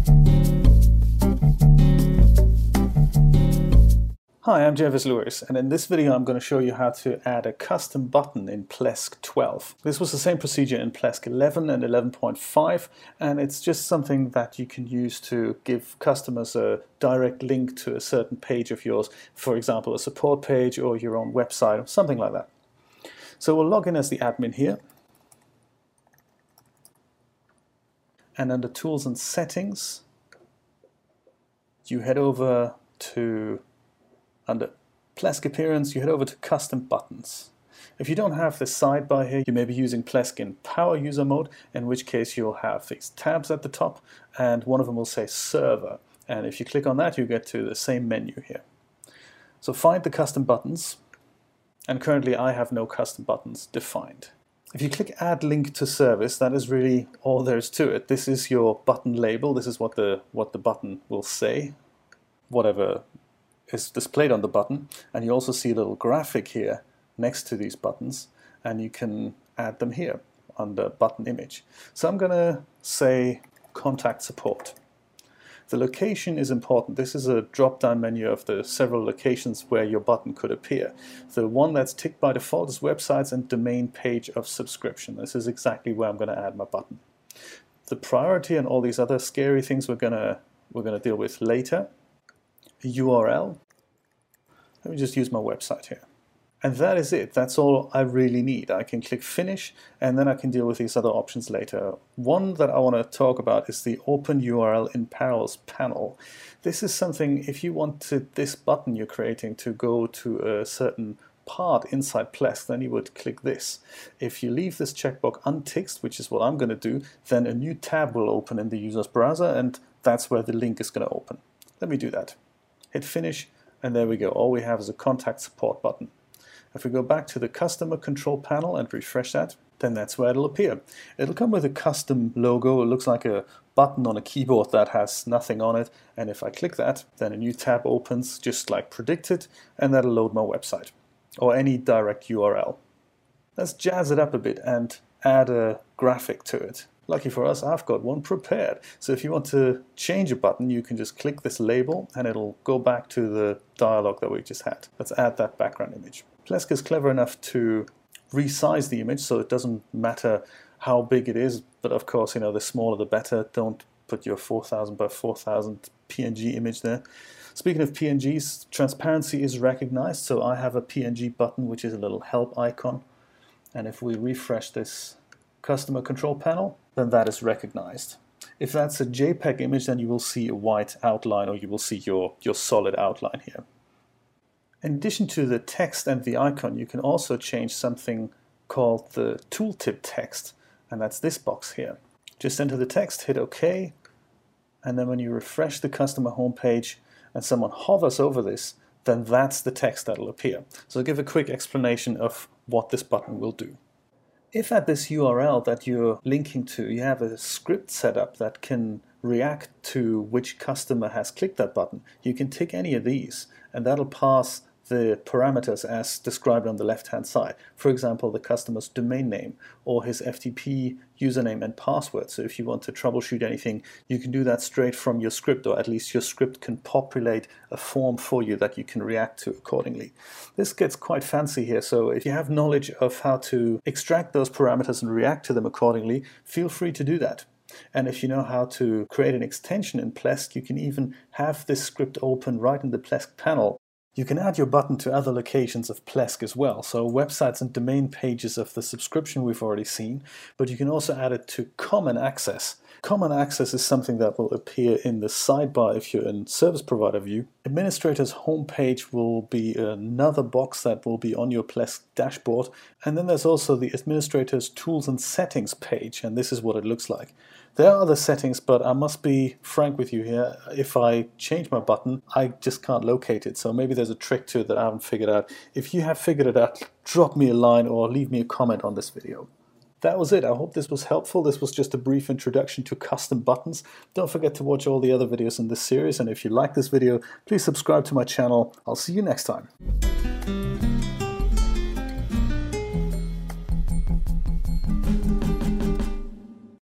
Hi, I'm Jervis Lewis, and in this video I'm going to show you how to add a custom button in Plesk 12. This was the same procedure in Plesk 11 and 11.5, and it's just something that you can use to give customers a direct link to a certain page of yours, for example a support page or your own website or something like that. So we'll log in as the admin here, and under Tools and Settings you head over to under Plesk Appearance, you head over to Custom Buttons. If you don't have this sidebar here, you may be using Plesk in Power User Mode, in which case you'll have these tabs at the top, and one of them will say Server. And if you click on that, you get to the same menu here. So find the custom buttons, and currently I have no custom buttons defined. If you click Add Link to Service, that is really all there is to it. This is your button label. This is what the button will say, whatever is displayed on the button, and you also see a little graphic here next to these buttons, and you can add them here under button image. So I'm going to say contact support. The location is important. This is a drop-down menu of the several locations where your button could appear. The one that's ticked by default is websites and domain page of subscription. This is exactly where I'm going to add my button. The priority and all these other scary things we're going to deal with later. URL. Let me just use my website here. And that is it. That's all I really need. I can click Finish, and then I can deal with these other options later. One that I want to talk about is the Open URL in Parallels panel. This is something, if you wanted this button you're creating to go to a certain part inside Plesk, then you would click this. If you leave this checkbox unticked, which is what I'm going to do, then a new tab will open in the user's browser, and that's where the link is going to open. Let me do that. Hit Finish, and there we go. All we have is a contact support button. If we go back to the customer control panel and refresh that, then that's where it'll appear. It'll come with a custom logo. It looks like a button on a keyboard that has nothing on it, and if I click that, then a new tab opens just like predicted, and that'll load my website or any direct URL. Let's jazz it up a bit and add a graphic to it. Lucky for us, I've got one prepared. So if you want to change a button, you can just click this label and it'll go back to the dialog that we just had. Let's add that background image. Plesk is clever enough to resize the image so it doesn't matter how big it is, but of course, you know, the smaller the better. Don't put your 4000 by 4000 PNG image there. Speaking of PNGs, transparency is recognized, so I have a PNG button which is a little help icon, and if we refresh this customer control panel, then that is recognized. If that's a JPEG image, then you will see a white outline, or you will see your solid outline here. In addition to the text and the icon, you can also change something called the tooltip text, and that's this box here. Just enter the text, hit OK, and then when you refresh the customer homepage and someone hovers over this, then that's the text that'll appear. So I'll give a quick explanation of what this button will do. If at this URL that you're linking to, you have a script set up that can react to which customer has clicked that button, you can tick any of these, and that'll pass the parameters as described on the left-hand side. For example, the customer's domain name or his FTP username and password. So if you want to troubleshoot anything, you can do that straight from your script, or at least your script can populate a form for you that you can react to accordingly. This gets quite fancy here, so if you have knowledge of how to extract those parameters and react to them accordingly, feel free to do that. And if you know how to create an extension in Plesk, you can even have this script open right in the Plesk panel. You can add your button to other locations of Plesk as well, so websites and domain pages of the subscription we've already seen, but you can also add it to Common Access. Common Access is something that will appear in the sidebar if you're in Service Provider view. Administrator's homepage will be another box that will be on your Plesk dashboard, and then there's also the Administrator's Tools and Settings page, and this is what it looks like. There are other settings, but I must be frank with you here. If I change my button, I just can't locate it. So maybe there's a trick to it that I haven't figured out. If you have figured it out, drop me a line or leave me a comment on this video. That was it. I hope this was helpful. This was just a brief introduction to custom buttons. Don't forget to watch all the other videos in this series. And if you like this video, please subscribe to my channel. I'll see you next time.